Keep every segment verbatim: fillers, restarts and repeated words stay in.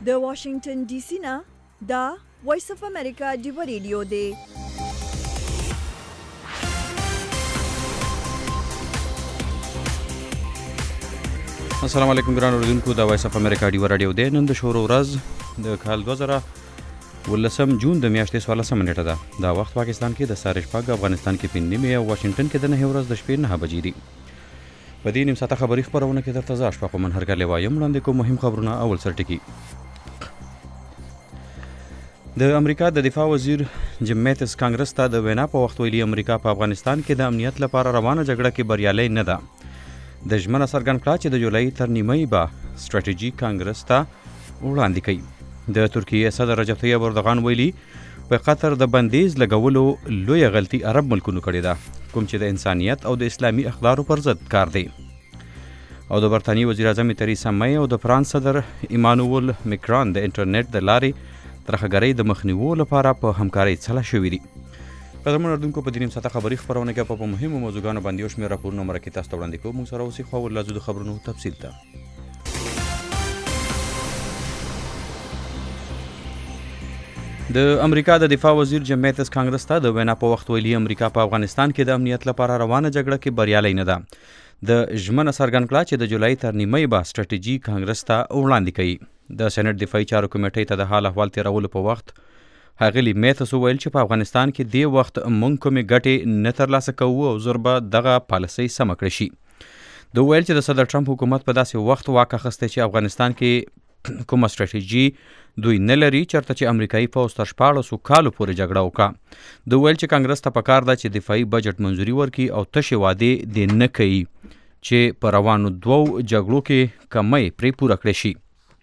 د واشنگټن ډي سي نه دا وایس اف امریکا ډیو ریډیو دی. السلام علیکم ګران اوریدونکو، دا وایس اف امریکا ډیو رادیو دی. نن د شورو ورځ د کال دوه زره ولسم جون د میاشتې څوارلسمه نیټه ده. دا وخت پاکستان کې د سهار شپږ، افغانستان کې پنځه نیمې او واشنگټن کې د نهه ورځ د شپې نهه بجې دي. په دې نیم ساعته خبري خپرونه کې درته زه اشفاق منهرګل وایم. وړاندې کوم مهم خبرونه. اول سرټکي. د امریکا د دفاع وزیر جیم میتس کانګرس ته د وینا په وخت ویلي امریکا په افغانستان کې د امنیت لپاره روانه جګړه کې بریالۍ نه ده. د ژمنه څرګند کړه چې د جولای تر نیمۍ به سټراټیژي کانګرس ته وړاندې کوي. د ترکیې صدر رجب طیب اردوغان ویلي په قطر د بندیز لګولو لویه غلطي عرب ملکونو کړې ده، کوم چې د انسانیت او د اسلامي اقدارو پر ضد کار دی. او د برطانیې وزیر اعظم تریسا می او د فرانس صدر ایمانوئل میکران د انټرنیټ د لارې ترهګرۍ د مخنیوي لپاره په همکارۍ سلا شوي دي. قدرمن اردوونکو، په دې نیم ساعته خبري خپرونه کې په مهمو موضوعګانو باندې یو شمېر راپورونه مرکې تاسو ته وړاندې کوو. موږ سره اوسئ خو اول لازم د خبرونو تفصیل ته. د امریکا د دفاع وزیر جیم میتس کانګرس ته د وینا په وخت ویلي امریکا په افغانستان کې د امنیت لپاره روانه جګړه کې بریالۍ نه ده. د ژمنه څرګند کړه چې د جولای تر نیمۍ به سټراټیژي کانګرس ته وړاندې کوي. د سېنات دفاعي چارو کمیټې ته د حال احوال تیرولو په وخت ښاغلي میتس وویل چې په افغانستان کې دې وخت موږ کومې ګټې نه ترلاسه کوو او زر به دغه پالیسۍ سمه کړې شي. د وویل چې د صدر ټرمپ حکومت په داسې وخت واک اخیستی چې افغانستان کې کومه سټراټیژي دوی نه لري چېرته چې امریکایي پوځ تر شپاړسو کالو پورې جګړه وکړه. د وویل چې کانګرس ته پکار ده چې دفاعي بجټ منظوري ورکړي او تشې وعدې دې نه کوي چې په روانو دوو جګړو کې کمی پرې پوره کړی شي.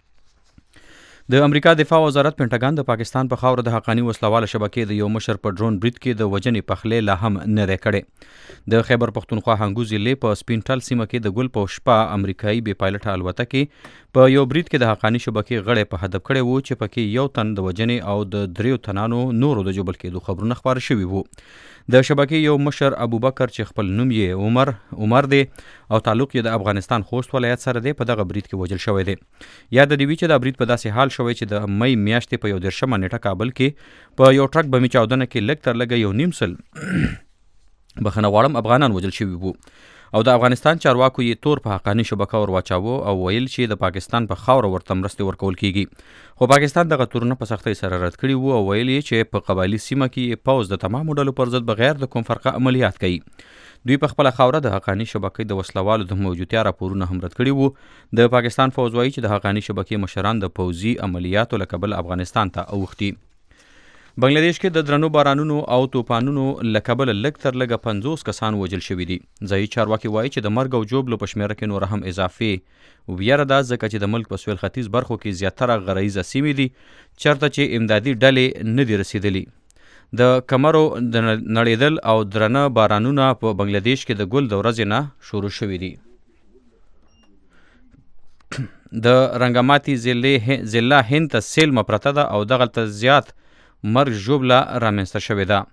د امریکا دفاع وزارت پینټاګان د پاکستان په خاوره د حقاني وسلواله شبکې د یو مشر په ډرون برید کې د وژنې پخلی لا هم نه دی کړی. د خیبر پښتونخوا هنګو ضلعې په سپینټل سیمه کې د ګل په شپه امریکایي بې پایلټه الوتکې په یو برید کې د حقاني شبکې غړی په هدف کړی وو چې پکې یو تن د وژنې او د دریو تنانو نورو د ژوبل کېدو خبرونه خپاره شوي وو. د شبکې یو مشر ابوبکر چې خپل نوم یې عمر عمر دی او تعلق یې د افغانستان خوست ولایت سره دی په دغه برید کې وژل شوی دی. یاد دې وي چې دا برید په داسې حال شوی چې د مۍ میاشتې په یو دېرشمه نیټه کابل کې په یو ټرک بمي چاودنه کې لږ تر لږه یو نیم سل بخښنه غواړم افغانان وژل شوي وو او د افغانستان چارواکو یې تور په حقاني شبکه ور واچاوه او ویل چې د پاکستان په خاوره ورته مرستې ورکول کیږي. خو پاکستان دغه تورونه په سختۍ سره رد کړي وو او ویل یې چې په قبایلي سیمه کې پوځ د تمامو ډلو پر ضد بغیر د کوم فرقه عملیات کوي. دوی په خپله خاوره د حقاني شبکې د وسلوالو د موجودیت راپورونه هم رد کړي وو. د پاکستان پوځ وایي چې د حقاني شبکې مشران د پوځي عملیاتو له کبله افغانستان ته اوښتي. بنگلاديش کې د درنو بارانونو او طوفانونو له کبله لږ تر لږه پنځوس کسان وژل شوي دي. ځایي چارواکي وایي چې د مرګ او ژوبلو په شمېره کې نوره هم اضافي ویره ده، ځکه چې د ملک په سویل ختیځ برخو کې زیاتره غرایزه سیمې دي چېرته چې امدادي ډلې نه دي رسېدلي. د کمرو د نړېدل او درنه بارانونه په بنگلاديش کې د ګل د ورځې نه شروع شوي دي. د رنګماتي ضلع هند ته سیلمه پرته ده او دغلته زیات مرګ ژوبله رامنځته شوې ده.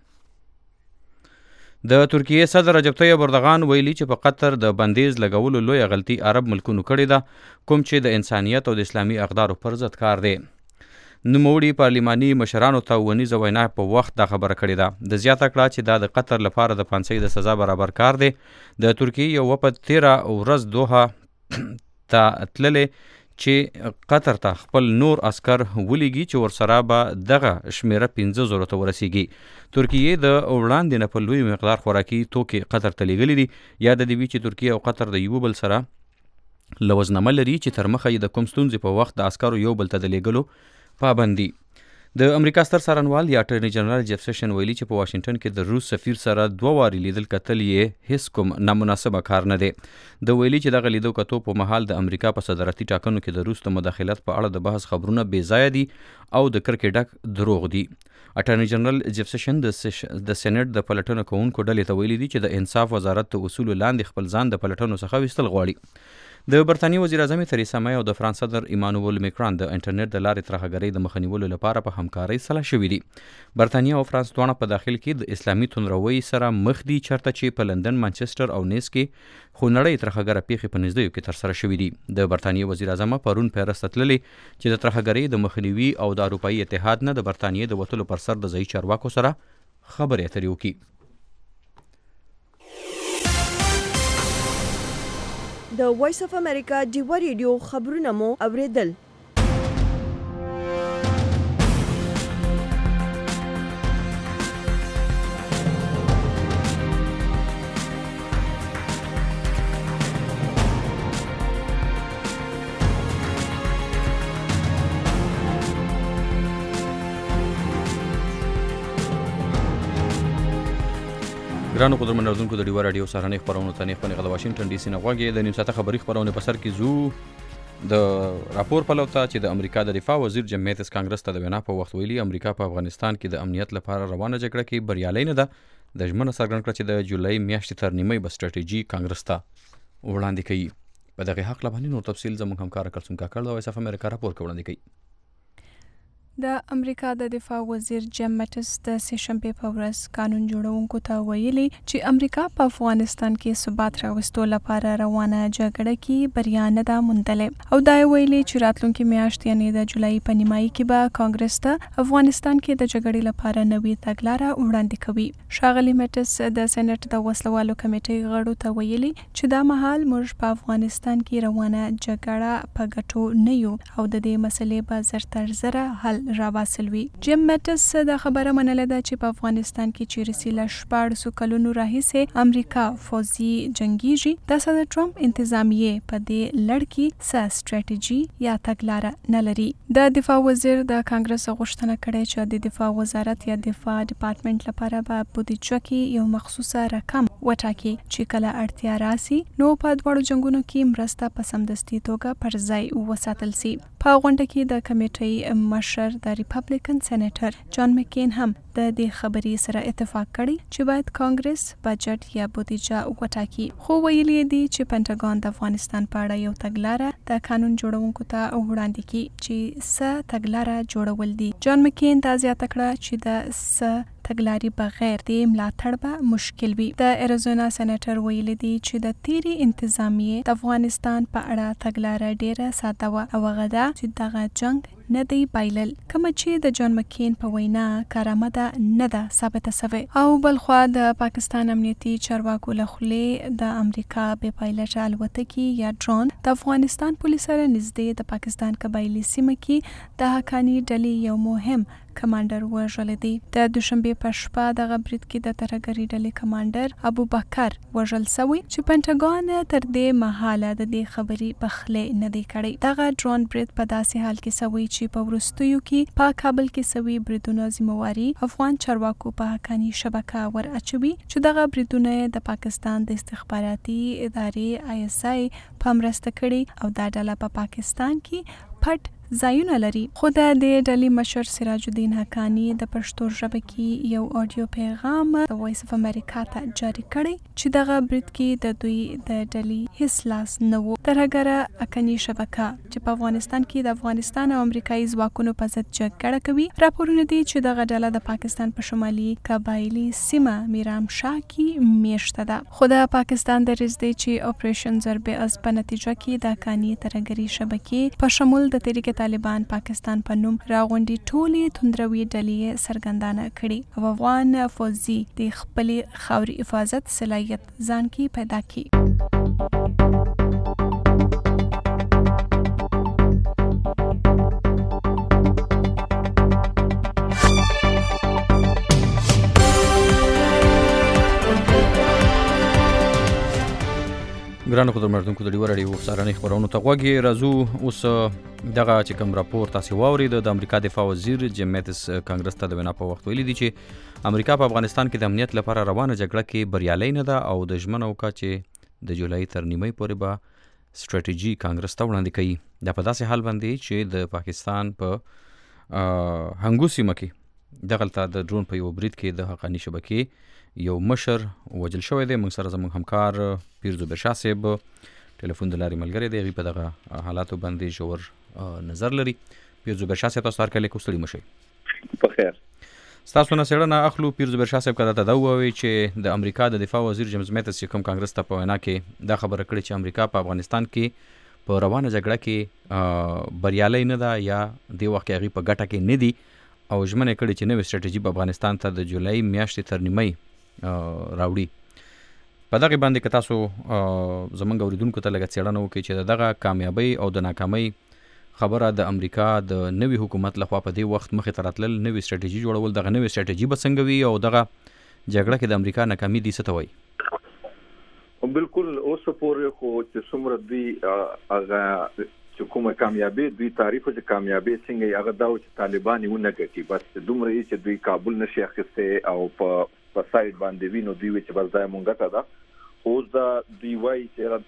د ترکیې صدر رجب طیب اردوغان ویلي چې په قطر د بندیز لګولو لویه غلطي عرب ملکونو کړې ده، کوم چې د انسانیت او د اسلامي اقدارو پر ضد کار دی. نوموړي پارلماني مشرانو ته ونیزه وینا په وخت دا خبره کړې ده. د زیاته کړه چې دا د قطر لپاره د پانسۍ د سزا برابر کار دی. د ترکیې یو وفد تیره ورځ دوحه ته تللې چې قطر ته خپل نور عسکر ولیږي چې ورسره به دغه شمېره پنځه زرو ته ورسیږي. ترکیې د وړاندې نه په لوی مقدار خوراکي توکې قطر ته لیږلي دي. یاد دې وي چې ترکیه او قطر د یو بل سره لوزنامه لري چې تر مخه یې د کوم ستونزې په وخت د عسکرو یو بل ته د لیږلو پابندي. د امریکا ستر څارنوال یا اټرني جنرال جیف سیشن ویلي چې په واشنګټن کې د روس سفیر سره دوه وارې لیدل کتل یې هیڅ کوم نامناسبه کار نه دی. د ویلي چې دغه لیدو کتو په مهال د امریکا په صدارتي ټاکنو کې د روس د مداخلت په اړه د بحث خبرونه بې ځایه دي او د کرکې ډک دروغ دي. اټرني جنرال جیف سیشن د سېنات د پلټنو کوونکو ډلې ته ویلي دي چې د انصاف وزارت د اصولو لاندې خپل ځان د پلټنو څخه ویستل غواړي. د برتانیې وزیر اعظم تریسا مې او د فرانس صدر ایمانوئل میکران د انټرنیټ د لارې ترهګرۍ د مخنیولو لپاره په همکارۍ سلا شوي دي. برتانیې او فرانس دواړه په داخل کې د اسلامي توندروۍ سره مخ دي، چېرته چې په لندن، مانچسټر او نیس کې خونړۍ ترهګره پیښې په نږدېیو کې ترسره شوي دي. د برتانیې وزیر اعظم پرون پیرس ته تللي چې د ترهګرۍ د مخنیوي او د اروپایي اتحاد نه د برتانیې د وتلو پر سر د ځایي چارواکو سره خبرې اترې وکړي. د وایس اف امریکا ډیوه ریډیو خبرونه مو اوریدل. ګرانو قدرمن اورېدونکو، د ډیوه راډیو سهارنۍ خپرونو ته نیغ په نیغه د واشنګټن ډي سي نه غوږ د نیم ساعته خبري خپرونې په سر کې ځو د راپور پلو ته چې د امریکا د دفاع وزیر جیم میتس کانګرس ته د وینا په وخت ویلي امریکا په افغانستان کې د امنیت لپاره روانه جګړه کې بریالۍ نه ده. د ژمنه څرګند کړه چې د جولای میاشتې تر نیمۍ به سټراټیجي کانګرس ته وړاندې کوي. په دغه حق باندې نور تفصیل زموږ همکار کلثوم کاکړ د وایس اف امریکا راپور کې وړاندې کوي. د امریکا د دفاع وزیر جیم میټس د سه شنبې په ورځ قانون جوړونکو ته ویلي چې امریکا په افغانستان کې ثبات راوستو لپاره روانه جګړه کې بریا نه ده موندلې او دا ویلي چې راتلونکي میاشت یعنې د جولای په نیمایي کې به کانګرس ته افغانستان کې د جګړې لپاره نوې تګلاره وړاندې کوي. ښاغلي میټس د سېنات د وسلوالو کمیټې غړو ته ویلي چې دا مهال موږ په افغانستان کې روانه جګړه په ګټو نه یو او د دې مسلې به زر تر زره حل راباسلوي. جیم میټس دا خبره منله ده چې په افغانستان کې چې روسي له شپاړسو کلونو راهیسې امریکا فوزي جنګیږي، د صدر ټرمپ انتظامیې په دې لړ کې څه سټراټیجي یا تګلاره نه لري. د دفاع وزیر د کانګرس غوښتنه کړې چې د دفاع وزارت یا دفاع ډپارټمنټ لپاره به بودیجه کې یو مخصوصه رقم وټاکي چې کله اړتیا راسي نو په دواړو جنګونو کې مرسته په سمدستي توګه پر ځای وساتل سي. په غونډه کې د کمیټې مشر د ریپبلیکن سېنیټر جان مکین هم د دې خبرې سره اتفاق کړی چې باید کانګرس بجټ یا بودیجه وټاکي، خو ویلي دي چې پنټاګون د افغانستان په اړه یو تګلاره د قانون جوړونکو ته وړاندې کړي چې څه تګلاره جوړول دي. جان مکین دا زیاته کړه چې د څه تګلاري بغیر د ملاتړ به مشکل وي. د اریزونا سېنیټر ویلي دي چې د تیری انتظامیې د افغانستان په اړه تګلاره ډیره ساده وه او هغه ده چې دغه جنگ نه دی بایلل، کومه چې د جان مکین په وینا کارآمده نه ده ثابته سوې. او بلخوا د پاکستان امنیتي چارواکو له خولې د امریکا بې پایلټه الوتکې یا ډرون د افغانستان پولیس سره نږدې د پاکستان قبایلي سیمه کې د حقاني ډلې یو مهم کمانډر وژل دي. د دوشنبې په شپه دغه برید کې د ترهګرۍ ډلې کمانډر ابو بکر وژل سوی چې پنټاګون تر دې مهاله د دې خبرې پخلی نه دی کړی. دغه ډرون برید په داسې حال کې سوی چې په وروستیو کې په کابل کې سوي بریدونو ذمہواري افغان چارواکو په حقاني شبکه ور اچوي چې دغه بریدونه د پاکستان د استخباراتي ادارې آی اس آی په مرسته کړي او دا ډله په پاکستان کې پټ ځایونه لري. خو د دې ډلې مشر سراج الدین حقانی د پښتو ژبه کې یو اډیو پیغام د وایس اف امریکا ته جاری کړی چې دغه برید کې د دوی د ډلې هیڅ لاس نه و. ترهګره حقاني شبکه چې په افغانستان کې د افغانستان او امریکایي ځواکونو په ضد جګړه کوي، راپورونه دي چې دغه ډله د پاکستان په شمالي قبایلي سیمه میرام شاه کې میشته ده. خو د پاکستان د رئیس دی چې اپریشن ضرب از په نتیجه کې د حقاني ترهګري شبکې په شمول د تحریک طالبان پاکستان په نوم راغونډي ټولې توندروي ډلې سرګندانه کړي او افغان فوزي د خپل خاوري حفاظت صلاحیت ځان کې پیدا کړي. ګرانو قدرمن اورېدونکو، د ډیوه راډیو سهارنۍ خپرونو ته غوږ یې. راځو اوس دغه چې کوم راپور تاسې واورېد، د امریکا دفاع وزیر جیم میتس کانګرس ته د وینا په وخت ویلي دي چې امریکا په افغانستان کې د امنیت لپاره روانه جګړه کې بریالۍ نه ده او د ژمنه وکړه چې د جولای تر نیمۍ پورې به سټراټیجي کانګرس ته وړاندې کوي. دا په داسې حال باندې چې د پاکستان په هنګو سیمه کې دغلته د ډرون په یو برید کې د حقاني شبکې یو مشر وجل شوی دی. موږ سره زموږ همکار پیر زبیر شاه صاحب ټلیفون د لارې ملګری دی، هغوی په دغه حالاتو باندې ژور نظر لري. پیر زبیر شاه صاحب، تاسو هرکلی کو، ستړي مه شئ. په خیر. ستاسو نه څېړنه اخلو پیر زبیر شاه صاحب، که درته دا ووایي چې د امریکا د دفاع وزیر جیمز میتس چې کوم کانګرس ته په وینا کې دا خبره کړې چې امریکا په افغانستان کې په روانه جګړه کې بریالی نه ده یا دې وخت کې هغوی په ګټه کې نه دي، او ژمنه کړې چې نوې سټراټیجي په افغانستان ته د جولای میاشتې تر نیمۍ راوړي. په دغې باندې که تاسو زموږ اورېدونکو ته لږه څېړنه وکړئ چې د دغه کامیابۍ او د ناکامۍ خبره د امریکا د نوي حکومت لخوا په دې وخت مخې ته راتلل، نوې سټراټیجي جوړول، دغه نوې سټراټیجي به څنګه وي او دغه جګړه کې د امریکا ناکامي دې څه ته وایي؟ بالکل اوس پورې خو چې څومره دوی هغه چې کومه کامیابي دوی تعریف چې کامیابي څنګه هغه دا چې طالبان یې ونه ګټي، بس دومره یې چې دوی کابل نشي اخیستی او په په سایډ باندې وینو دوی چې بس دا مونږ ګټه ده. اوس دا دوی وایي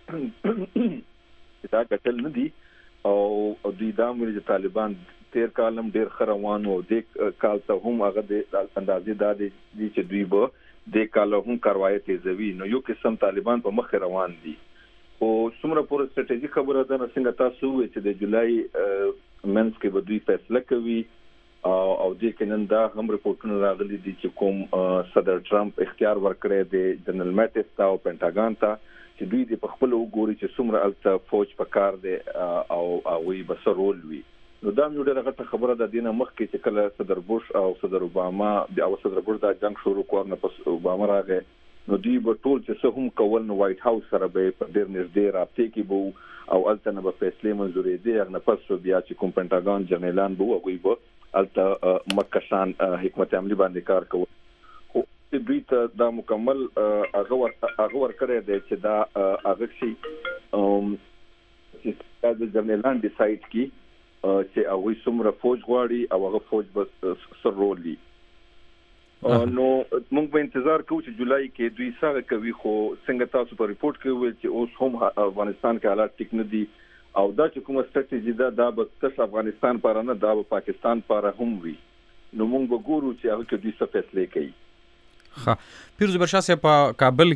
چې دا ګټل نه دي او دوی دا ویل چې طالبان تیر کال هم ډېر ښه روان و، دې کال ته هم هغه د اندازې دا دی چې دوی به دې کال هم کاروایي تیزوي، نو یو قسم طالبان په مخ روان دي. خو څومره پورې سټراټیجي خبره ده، څنګه تاسو وایئ چې د جولای منځ کې به دوی فیصله کوي او دې کې نن دا هم رپورټونه راغلي دي چې کوم صدر ټرمپ اختیار ورکړی دی جنرال میټس ته او پینټاګان ته چې دوی دې په خپل وګوري چې څومره هلته فوج په کار دی او هغوی به څه رول وي. نو دا هم یو ډېره غټه خبره ده. دې نه مخکې چې کله صدر بوش او صدر اوباما او صدر بوش دا جنګ شروع کړ، نه پس اوباما راغی، نو دوی به ټول چې څه هم کول نو وایټ هاوس سره به په ډېر نږدې رابطې کې به او هلته نه به فیصلې منظورېدې. هغه نه پس بیا چې کوم پینټاګان جنرالان به وو هغوی به هلته مکشان حکمت عملي باندې کار کول. دوی ته دا مکمل هغه ورکړی دی چې دا هغه شي چې د جنرالان ډیسایډ کړي چې هغوی څومره فوج غواړي او هغه فوج به څه رول وي. نو موږ به انتظار کوو چې جولای کې دوی څه کوي. خو څنګه تاسو په ریپورټ کې وویل چې اوس هم افغانستان کې حالات ټیک نه دي او دا چې کومه سټراټیجي ده دا به تش افغانستان پاره نه، دا به پاکستان پاره هم وي. نو موږ به ګورو چې هغه کې دوی څه فیصلې کوي. ښه، پیر زبیر شاه صاحب، په کابل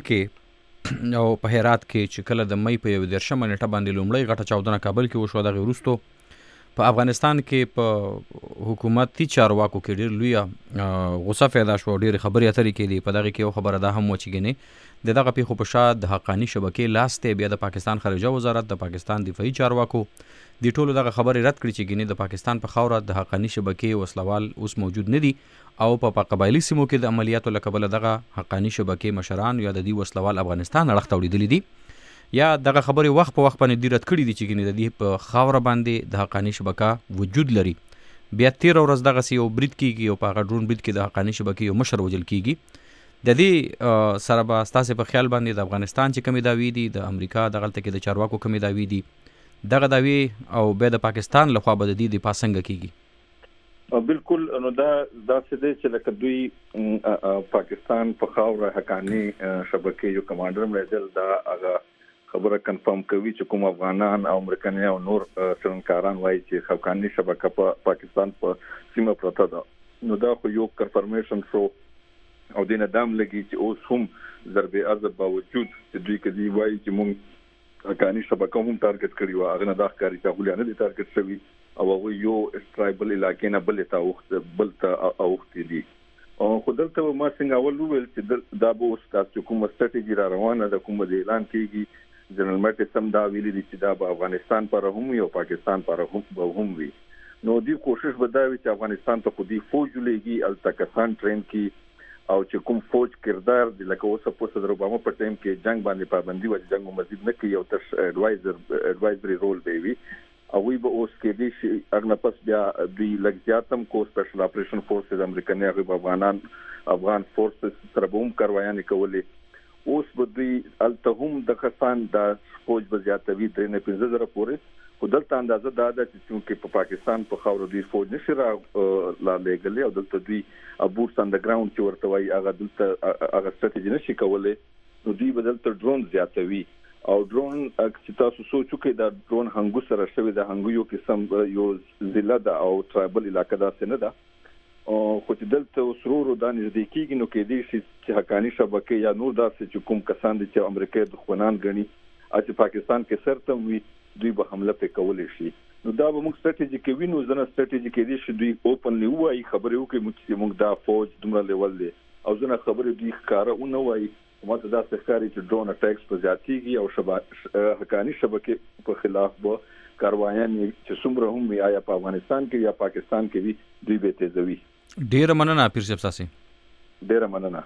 کې او په هرات کې چې کله د مۍ په یو دېرشمه نیټه باندې لومړۍ غټه چاودنه کابل کې وشوه، دغې وروستو په افغانستان کې په حکومتي چارواکو کې ډېر لویه غوسه پیدا شوه، ډېرې خبرې اترې کېدې. په دغې کې یو خبره دا هم وه چې ګنې د دغه پیښو په شا د حقاني شبکې لاس دی، بیا د پاکستان خارجه وزارت، د پاکستان دفاعي چارواکو دې ټولو دغه خبرې رد کړي چې ګنې د پاکستان په خاوره د حقاني شبکې وسلوال اوس موجود نه دي او په قبایلي سیمو کې د عملیاتو له کبله دغه حقاني شبکې مشران یا د دې وسلوال افغانستان اړخ ته وړېدلي دي، یا دغه خبرې وخت په وخت باندې دې رد کړي دي چې ګنې د دې په خاوره باندې د حقاني شبکه وجود لري. بیا تېره ورځ دغسې یو برید کېږي او په هغه ډرون برید کې د حقاني شبکې یو مشر وژل کېږي. د دې سره به ستاسې په خیال باندې د افغانستان چې کومې دعوې دي، د امریکا دغلته کې د چارواکو کومې دعوې دي، دغه دعوې او بیا د پاکستان لخوا به د دې دفاع څنګه کېږي؟ بالکل، نو دا داسې دی چې لکه دوی پاکستان په خاوره حقاني شبکې یو کمانډر مړېدل، دا هغه خبره کنفرم کوي چې کوم افغانان او امریکایان او نور څېړنکاران وایي چې حقاني شبکه په پاکستان په سیمه پرته ده. نو دا خو یو کنفرمیشن شو او دې نه دام لګي چې اوس هم ضرب عرض باوجود چې دوی کې دوی وایي چې موږ حقاني شبکه هم ټارګټ کړي وه، هغه نه دا ښکاري چې هغوی نه دي ټارګټ شوي او هغوی یو ټرایبل علاقې نه بلې ته اوښت بل ته اوښتي دي. خو دلته به ما څنګه اول وویل چې دا به اوس تاسو کومه سټراټیجي را روانه ده، کومه د اعلان کېږي، جنرال میټس هم دا ویلي دي چې دا به افغانستان پاره هم وي او پاکستان پاره به هم وي. نو دوی کوشش به دا وي چې افغانستان ته خو دوی فوج ولېږي، هلته کسان ټرین کړي او چې کوم فوج کردار دی لکه اوس په صدر اوباما په ټایم کې جنگ باندې پابندي وه چې جنګ مزید نه کوي او تش اډوایزر اډوایزري رول به وي، هغوی به اوس کېدای شي هغه نه پس بیا دوی لږ زیات هم کو سپیشل اپریشن فورسز امریکني هغوی به افغانان افغان فورسز سره به هم کاروایانې کولې. اوس به دوی هلته هم د کسان دا فوج به زیاتوي درې نه پنځه زره پورې. خو دلته اندازه دا ده چې چونکې په پاکستان په خاوره دوی فوج نشي را لېږلی او دلته دوی بوټس آن د ګراوند چې ورته وایي هغه دلته هغه سټراټیجي نشي کولی، نو دوی به دلته ډرون زیاتوي او ډرون چې تاسو سوچ وکړئ دا ډرون هنګو سره شوی د هنګو یو قسم یو ضلع ده او ټرایبل علاقه داسې نه ده. خو چې دلته اوس ورو ورو دا نږدې کېږي نو کېدای شي چې حقاني شبکې یا نور داسې چې کوم کسان دي چې امریکا دښمنان ګڼي چې پاکستان کې سرته وي دوی به حمله وکولای شي. نو دا به موږ ستراتیژیک وینو زنه ستراتیژیک دي چې دوی اوپنلی وایي خبرې وکړي چې موږ دا فوج دومره لیول دي او زنه خبرې دوی ښکاره ونه ماته دا ښکاري چې ډرون اټیکس په زیاتېږي او شبکه حقاني شبکې په خلاف به کاروایان چې څومره هم وي آیا په افغانستان کې یا پاکستان کې وي دوی به تیزوي. ډیره مننه پیر صاحب تاسو. ډیره مننه.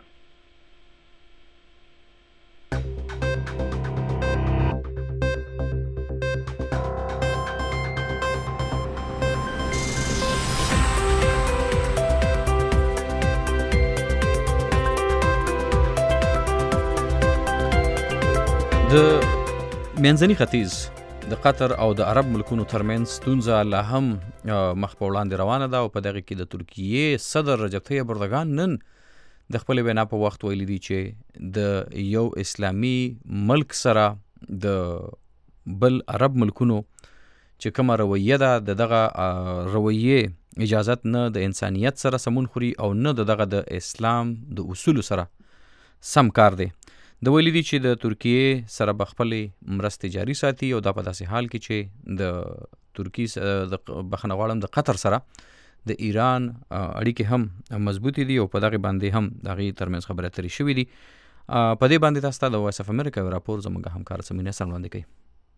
د منځني ختیځ د قطر او د عرب ملکونو ترمنځ ستونزه لا هم مخ په وړاندې روانه ده او په دغه کې د ترکیې صدر رجب طیب اردوغان نن د خپل وینا په وخت ویلي دي چې د یو اسلامي ملک سره د بل عرب ملکونو چې کومه رویه ده د دغه رویه اجازت نه د انسانیت سره سمون خوري او نه د دغه د اسلام د اصول سره سم کار دی. د ویلي دي چې د ترکیې سره به خپلې مرستې جاري ساتي او دا په داسې حال کې چې د ترکیې د بخښنه غواړم د قطر سره د ایران اړیکې هم مضبوطې دي او په دغه باندې هم د هغې ترمنځ خبرې اترې شوې دي. په دې باندې تاسو ته د وایس اف امریکا یو راپور زموږ همکار سمینه سره وړاندې کوي.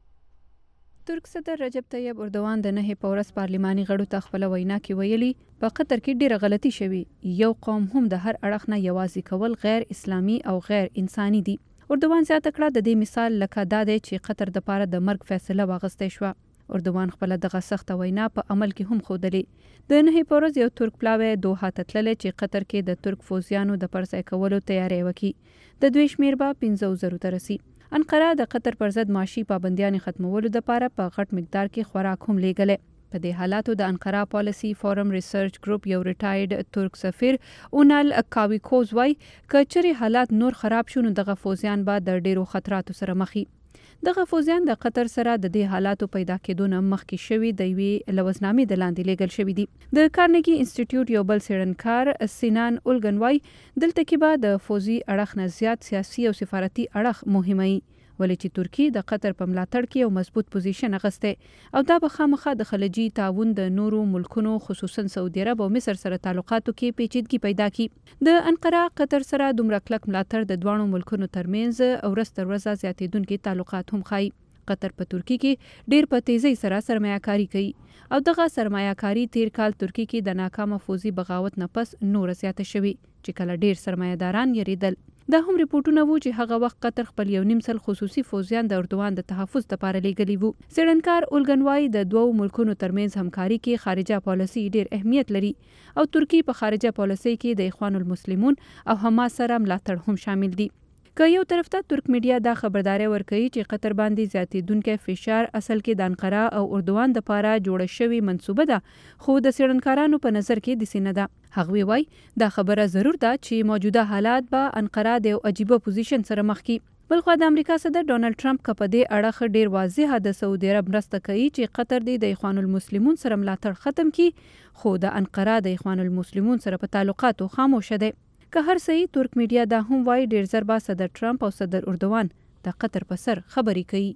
ترک صدر رجب طیب اردوغان د نهې په ورځ پارلماني غړو ته خپله وینا کې ویلي په قطر کې ډیره غلطي شوي، یو قوم هم د هر اړخ نه یوازې کول غیر اسلامي او غیر انساني دي. اردوغان زیاته کړه د دې مثال لکه دا دی چې قطر د پاره د مرګ فیصله واغستی شوه. اردوغان خپله دغه سخته وینا په عمل کې هم ښودلې. د نهې په ورځ یو ترک پلاوی دوحه ته تللی چې قطر کې د ترک فوزیانو د پرځای کولو تیاری وکړي. د دوی شمېر به پنځو زرو ته رسي. انقره د قطر پر ضد معاشي پابندیانې ختمولو دپاره په غټ مقدار کې خوراک هم لیږلی. په دې حالاتو د انقره پالیسي فورم ریسرچ ګروپ یو ریټایرډ ترک سفیر اونال کاویکوز وایي که چیرې حالات نور خراب شو نو دغه فوزیان به د ډیرو خطراتو سره مخي. دغه فوزیان د قطر سره د دې حالاتو پیدا کېدو نه مخکې شوي د یوې لوزنامې د لاندې لیږل شوي دي. د کارنګي انسټیټیوټ یو بل څېړنکار سینان اولګن وایي دلته کې به د فوزي اړخ نه زیات سیاسي او سفارتي اړخ مهموي، ولې چې ترکی د قطر په ملاتړ کې یو مضبوط پوزیشن اغستی او دا به خامخا د خلیجي تعاون د نورو ملکونو خصوصا سعودي عرب او مصر سره تعلقاتو کې پیچیدګي پیدا کړي. د انقره قطر سره دومره کلک ملاتړ د دواړو ملکونو ترمنځ ورځ تر ورځه زیاتېدونکي تعلقات هم ښایي. قطر په ترکی کې ډیر په تیزی سره سرمایه‌کاري کوي او دغه سرمایه‌کاري تیر کال ترکی کې د ناکامه فوزي بغاوت نه پس نور زیاته شوي چې کله ډیر سرمایه‌داران یریدل. دا هم ریپورټونه وو چې هغه وخت قطر خپل یو نیم سل خصوصي فوزیان د اردوغان د تحفظ لپاره لیږلي وو. څېړنکار اولګن وایي د دوو ملکونو ترمنځ همکاري کې خارجه پالیسي ډیر اهمیت لري او ترکی په خارجه پالیسي کې د اخوان المسلمون او حماس سره ملاتړ هم شامل دي. که یو طرف ته ترک میډیا دا خبرداري ورکوي چې قطر باندې زیاتېدونکی فشار اصل کې د انقره او اردوغان دپاره جوړه شوې منصوبه ده، خو د څېړنکارانو په نظر کې داسې نه ده. هغوی وایي دا خبره ضرور ده چې موجوده حالات به انقره د یو عجیبه پوزیشن سره مخ کړي. بلخوا د امریکا صدر ډونالډ ټرمپ که په دې اړه ډیر واضحه د سعودي عرب مرسته کوي چې قطر دې د اخوان المسلمون سره ملاتړ ختم کړي، خو د انقره د اخوان المسلمون سره په تعلقاتو خاموشه دی. که هر څه ترک میډیا دا هم وایي ډیر زر به صدر ټرمپ او صدر اردوغان د قطر په سر خبرې کوي.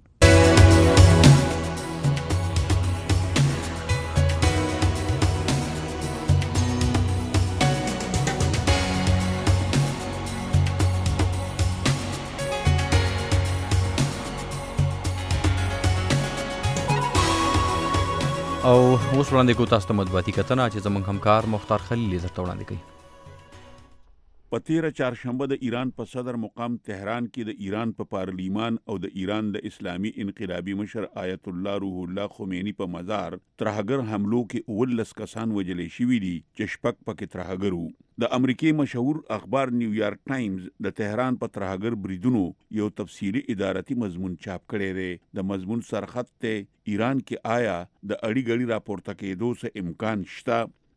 او اوس وړاندې کوو تاسو ته مطبوعاتي کتنه چې زموږ همکار مختار خلیل درته وړاندې کوي. په تیره چهارشنبه د ایران په صدر مقام تهران کې د ایران په پارلیمان او د ایران د اسلامي انقلابي مشر آیت الله روح الله خمینی په مزار ترهګر حملو کې اوولس کسان وژلې شوي دي چې شپږ پکې ترهګر وو. د امریکې مشهور اخبار نیویارک ټایمز د تهران په ترهګر بریدونو یو تفصیلی ادارتی مضمون چاپ کړی دی. د مضمون سرخط ته ایران کې آیا د اړی غړي راپورته کېدو څه امکان شته؟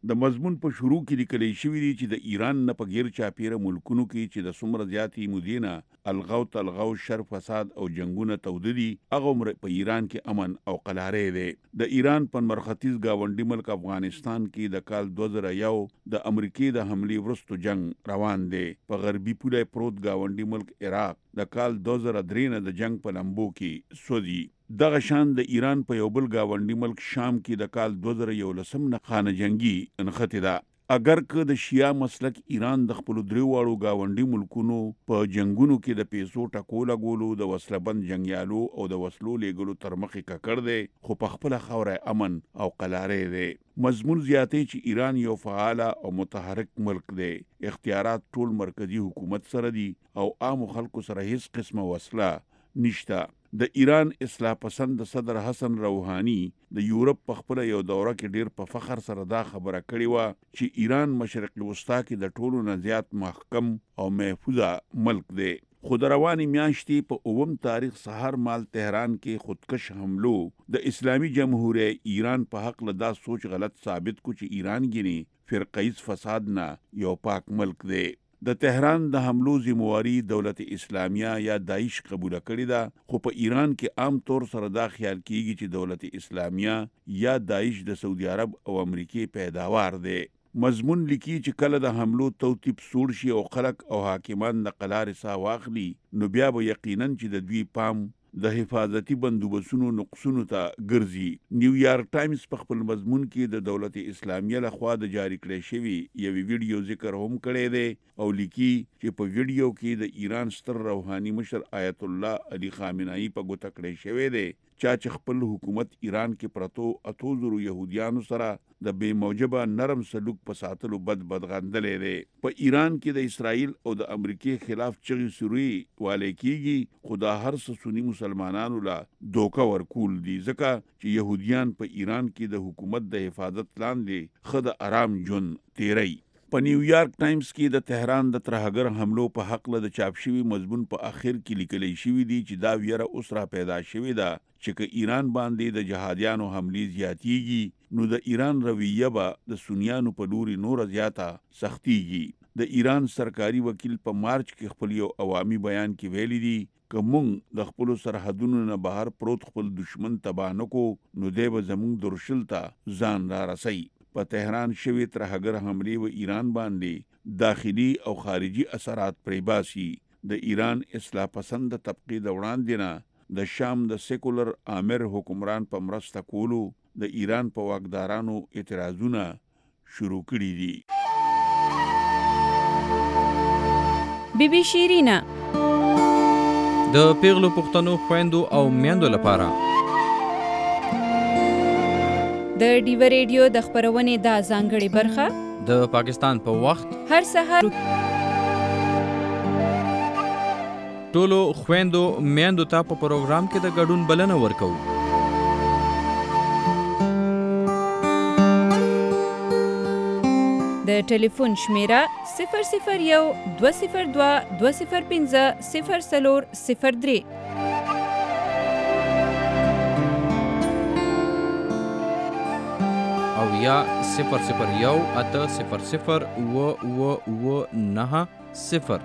د مضمون په شروع کې لیکل شوی دی چې د ایران نه په غیر چاپیره ملکونو کې چې د څومره زیاتې مودینه الغو تلغو شر فساد او جنگونه توددي هغه عمر په ایران کې امن او قلاره دی. د ایران په مرختیز گاونډي ملک افغانستان کې د کال دوه زره یو د امریکای د حملې وروسته جنگ روان دی. په غربي پوله پروت گاونډي ملک عراق د کال دوه زره درې نه د جنگ په لمبو کې سودي. دغه شان د ایران په یو بل گاونډي ملک شام کې د کال دوه زره یولسم نه خانه جنگي انخته ده. اگر که د شیعه مسلک ایران د خپل درې واړو گاونډي ملکونو په جنگونو کې د پیسو ټکول غولو د وسلبند جنگیالو او د وسلو لیګلو تر مخې ککړ دی، خو په خپل خوره امن او قلاره دی. مضمون زیاتې چې ایران یو فعال او متحرک ملک دی، اختیارات ټول مرکزی حکومت سره دي او عام خلکو سره هیڅ قسمه وسله نشته. د ایران اصلاح پسند صدر حسن روحانی د یورپ په خپل یو دوره کې ډیر په فخر سره دا خبره کړې و چې ایران مشرق وسطا کې د ټولو نه زیات محکم او محفوظه ملک دی. خو د روانې میاشتې په اووم تاریخ سهار مال تهران کې خودکش حملو د اسلامی جمهوریت ایران په حق له دا سوچ غلط ثابت کو چې ایران ګینی فرقیز فساد نه یو پاک ملک دی. د تهران د حملو ذمہواری دولت اسلامیه یا داعش قبول کړی ده، خو په ایران کې عام طور سره دا خیال کیږي چې دولت اسلامیه یا داعش د سعودي عرب او امریکای پیداوار دی. مضمون لیکي چې کله د حملو توتیب سوړ شي او خلک او حاکمان د قلار سا واخلي، نو بیا به یقینا چې د دوی پام د حفاظتي بندوبستونو نقصونو ته ګرځي. نیویارک ټایمز په خپل مضمون کې د دولت اسلامیه لخوا د جاری کړی شوی یوې ویډیو ذکر هم کړی دی او لیکي چې په ویډیو کې د ایران ستر روحاني مشر آیت الله علی خامنه‌ای په ګوته کړی شوی دی چا چې خپل حکومت ایران کې پرتو اتو زرو يهوديانو سره د بے موجبه نرم سلوک په ساتلو بد بد غندلې دی. په ایران کې د اسرائیل او د امریکای خلاف چغې سوري والي کیږي، خدا هر څه سنی مسلمانانو لا دوکه ورکول دي ځکه چې يهوديان په ایران کې د حکومت د حفاظت لاندې خد آرام جون تیری. په نیویارک ټایمز کې د تهران د ترهګر حملو په حق له د چاپ شوی مضمون په اخر کې لیکل شوی دی چې دا ویره اوس را پیدا شوی ده چې که ایران باندې د جهادیانو حملې زیاتیږي نو د ایران رویه به د سنیانو په لوري نور زیاته سختیږي. د ایران سرکاري وکیل په مارچ کې خپل یو عوامي بیان کې ویلي دي که مونږ د خپل سرحدونو نه بهر پروت خپل دشمن تباه نکو نو دی به زمونږ درشل ته ځان را رسي. په تهران شوی ترهګر حملې و ایران باندې داخلي او خارجي اثرات پرې باسي. د ایران اصلاح پسند طبقه د وړاندې نه د شام د سیکولر آمر حکمران په مرسته کولو د ایران په واکدارانو اعتراضونه شروع کړي دي. بی بی شیرینا د پیغلو پښتنو خويندو او میندو لپاره د ډیو ریډیو د خبرونې دا ځانګړې برخه د پاکستان په پا وخت هر سحر ټولو خويندو میندو ته په پروګرام کې د ګډون بلنه ورکوو. د ټلیفون شمیره صفر صفر یو دوه صفر دوه دوه صفر پنځه صفر څلور صفر درې او یا صفر صفر یو اته صفر صفر و و و نه صفر.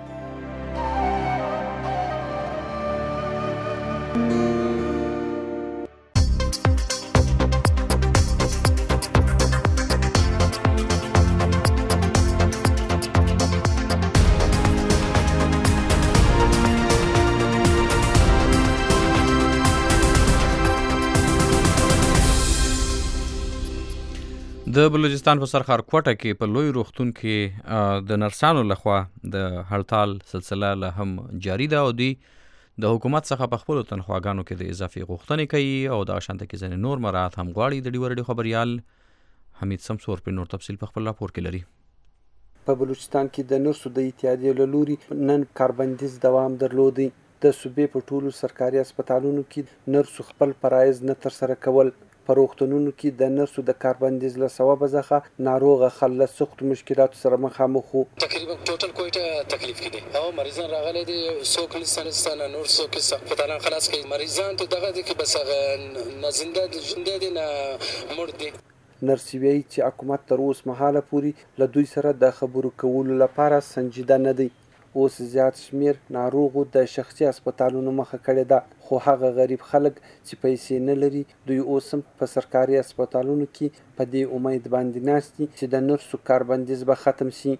د بلوچستان په سرخار کوټه کې په لوی روغتون کې د نرسانو لخوا د هړتال سلسله له هم جاری ده او دوی د حکومت څخه په خپلو تنخواګانو کې د اضافي غوښتنې کوي او د شانته کې ځینې نور مراعات هم غواړي. د ډیو ریډیو خبریال حمید سمسور په نور تفصیل په خپل راپور کې لري. په بلوچستان کې د نرسو د اتحادیې له لوري نن کاربندیز دوام درلودی. د صوبې په ټولو سرکاري هسپتالونو کې نرسو خپل فرایض نه ترسره کول. په روغتونونو کې د نرسو د کاربندیز له سببه ځخه ناروغه خلک له سختو مشکلاتو سره مخامخ وو. تقریبا ټوټل کوټه تکلیف کې دي او مریضان راغلي دي څوک لسانستانه نور څوک هسپتالان خلاص کوي مریضان ته دغه دي کې بس هغه نه زنده دي نه مړ دي. نرسي وایي چې حکومت تر اوس مهاله پورې له دوی سره د خبرو کولو لپاره سنجیده نه دی. اوس زیات شمیر ناروغو د شخصي هسپتالونو مخه کړې ده، خو هغه غریب خلک چې پیسې نه لري دوی اوس هم په سرکاري هسپتالونو کې په دې امید باندې ناست دي چې د نرسو کاربندیز به ختم شي.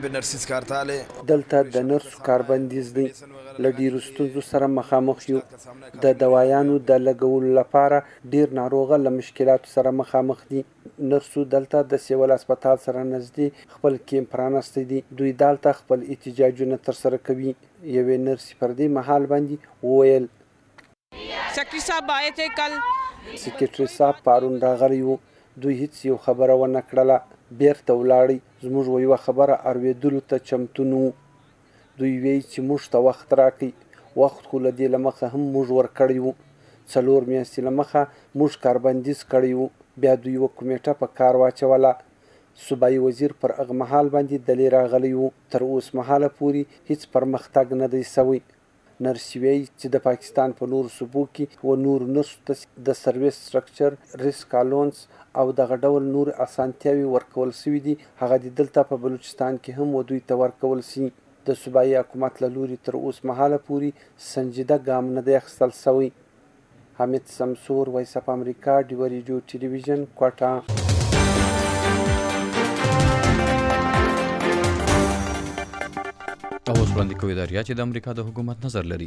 دلته د نرسو کاربندیز دی، له ډیرو ستونزو سره مخامخ یو. د دوایانو د لګولو لپاره ډیر ناروغه له مشکلاتو سره مخامخ دي. نرسو دلته د سیول هسپتال سره نږدې خپل کیمپ پرانستی دي، دوی دلته خپل احتجاجونه ترسره کوي. یوې نرسې پر دې مهال باندې وویل سیکرټري صاحب آئے تھے کل سیکرټري صاحب پرون راغلی و، دوی هیڅ یو خبره ونه کړله، بیرته ولاړی. زموږ یوه خبره اورېدلو ته چمتو نه وو. دوی وایي چې موږ ته وخت راکړئ، وخت خو له دې له مخه هم موږ ورکړی وو. څلور میاشتې له مخه موږ کاربندیز کړی وو، بیا دوی یوه کمیټه په کار واچوله. صوبایي وزیر پر هغه مهال باندې دلې راغلی و. تر اوس مهاله پورې هیڅ پرمختګ نه دی سوی. نرسي وایي چې د پاکستان په نورو صوبو کې و نورو نرسو ته د سرویس سټرکچر، ریسک الونس او دغه ډول نور اسانتیاوې ورکول سوي دي. هغه د دلته په بلوچستان کې هم و دوی ته ورکول سي. د صوبایي حکومت له لوري تر اوس مهاله پورې سنجیده ګام نه دی اخیستل سوی. حمید سمسور، وایس اف امریکا، ډیوه ریډیو ټلویزیون، کوټه. او اوس وړاندې کوي دریا چې د امریکا د حکومت نظر لري.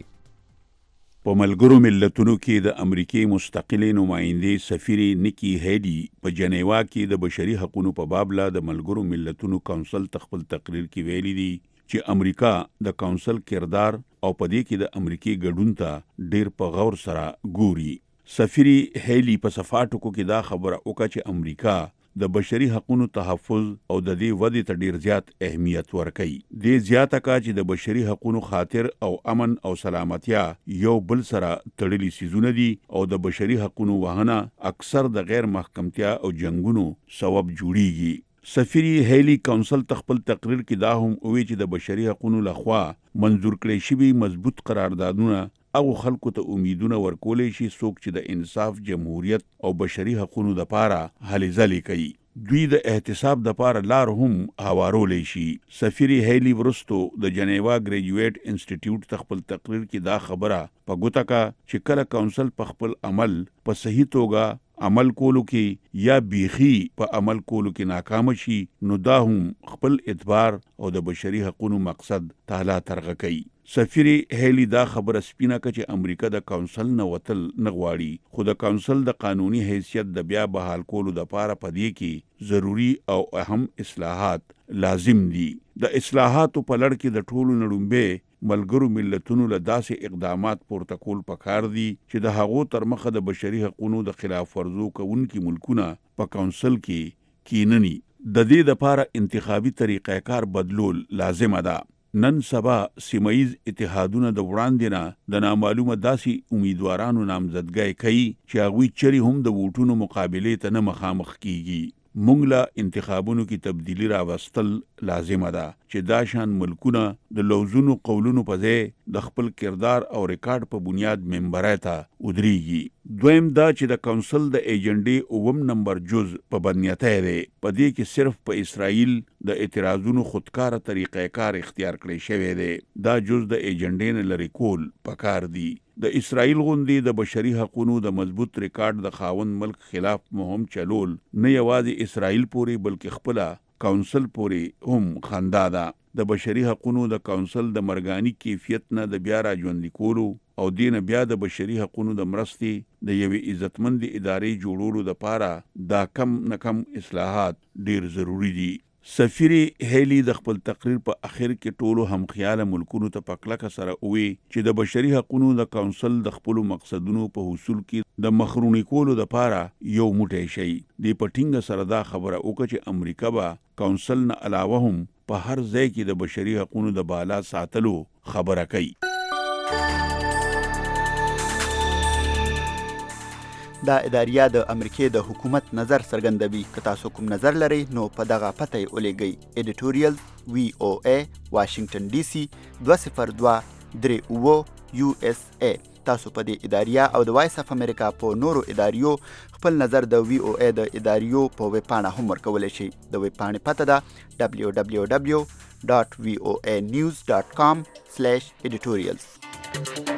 په ملګرو ملتونو کې د امریکای مستقلې نمایندې سفیرې نیکی هیلی په جنیوا کې د بشري حقوقو په باب لا د ملګرو ملتونو کونسل خپل تقریر کې ویلي دي چې امریکا د کونسل کردار او په دې کې د امریکای ګډون ته ډیر په غور سره ګوري. سفیرې هیلی په صفاتو کې دا خبره وکړه چې امریکا د بشري حقوقو تحفظ او د دې ودې ته ډیر زیات اهمیت ورکوي. دې زیاته کا چې د بشري حقوقو خاطر او امن او سلامتیا یو بل سره تړلي سيزونه دي او د بشري حقوقو وهنه اکثر د غیر محکمتیا او جنگونو سبب جوړیږي. سفیرې هیلی کونسل خپل تقریر کې دا هم وی چې د بشري حقوقو لخوا منظور کړي شوی مضبوط قراردادونه او خلکو ته امیدونه ورکولې شي څوک چې د انصاف، جمهوریت او بشري حقوقو لپاره هلې ځلې کوي. دوی د احتساب لپاره لار هم هوارولی شي. سفیرې هیلی ورستو د جنیوا ګریجویټ انسټیټیوټ خپل تقریر کې دا خبره په ګوته کا چې کله کونسل په خپل عمل په صحیح توګه عمل کولو کې یا بیخي په عمل کولو کې ناکام شي نو دا هم خپل اعتبار او د بشري حقوقو مقصد تعالی ترغه کوي. سفیرې هیلی دا خبره سپینه کړه چې امریکا د کونسل نه وتل نه غواړي، خو د کونسل د قانوني حیثیت د بیا بحال کولو لپاره په دې کې ضروری او اهم اصلاحات لازم دي. د اصلاحاتو په لړ کې د ټولو نړومبه ملګرو ملتونو له داسې اقدامات پورته کول پکار دي چې د هغو تر مخه د بشري حقوقو د خلاف ورزو کوونکي ملکونه په کونسل کې کینني. د دې لپاره انتخابي طریقې کار بدلول لازمه ده. نن سبا سیمایز اتحادونه د وړاندې نه د نامعلومه داسې امیدوارانو نامزدګۍ کوي چې هغوی چرې هم د ووټونو مقابلې ته نه مخامخ کیږي. مونږ له انتخابونو کې تبدیلی راوستل لازمه ده چې دا شان ملکونه د لوزونو قولونو په ځای د خپل کردار او ریکارډ په بنیاد منبرای ته ودرېږي. دویم دا چې د کونسل د ایجنډې اووم نمبر جز په بدنیتۍ دی. په دې کې صرف په اسرائیل د اعتراضونو خودکاره طریقې کار اختیار کړی شوی دی. دا جز د ایجنډې نه لرې کول پکار دی. د اسرائیل غوندې د بشري حقوقو د مضبوط ریکارډ د خاوند ملک خلاف مهم چلول نه یوازې اسرائیل پورې بلکې خپله کونسل پورې هم خندا ده. د بشري حقوقو د کونسل د مرګاني کیفیت نه د بیا را ژوندي کولو او دین بیا د بشري حقوقو د مرستې د یوې عزتمند ادارې جوړولو لپاره دا کم نه کم اصلاحات ډیر ضروری دي. سفیرې هیلی د خپل تقریر په اخر کې ټولو همخیاله ملکونو ته په کلکه سره ووی چې د بشري حقوقو د کونسل د خپلو مقصدونو په حصول کې د مخرونی کولو لپاره یو موټی شي. د په ټینګه سره دا خبره وکړه چې امریکا به کونسل نه علاوه هم په هر ځای کې د بشري حقوقو د بالا ساتلو خبره کوي. دا اداریه د امریکای د حکومت نظر څرګندوي. که تاسو کوم نظر لرئ نو په دغه پته یې ولیږئ. ایډیټوریل وی او ای واشنگټن ډي سي دوه صفر دوه درې اوه یو اس ای تاسو په دې اداریه او د وایس اف امریکا په نورو اداریو خپل نظر د وی او ای د اداریو په ویب پاڼه هم ورکولی شئ. د ویب پاڼې پته ده دبلیو دبلیو دبلیو ډاټ وی او ای نیوز ډاټ کام سلیش ایډیټوریلز.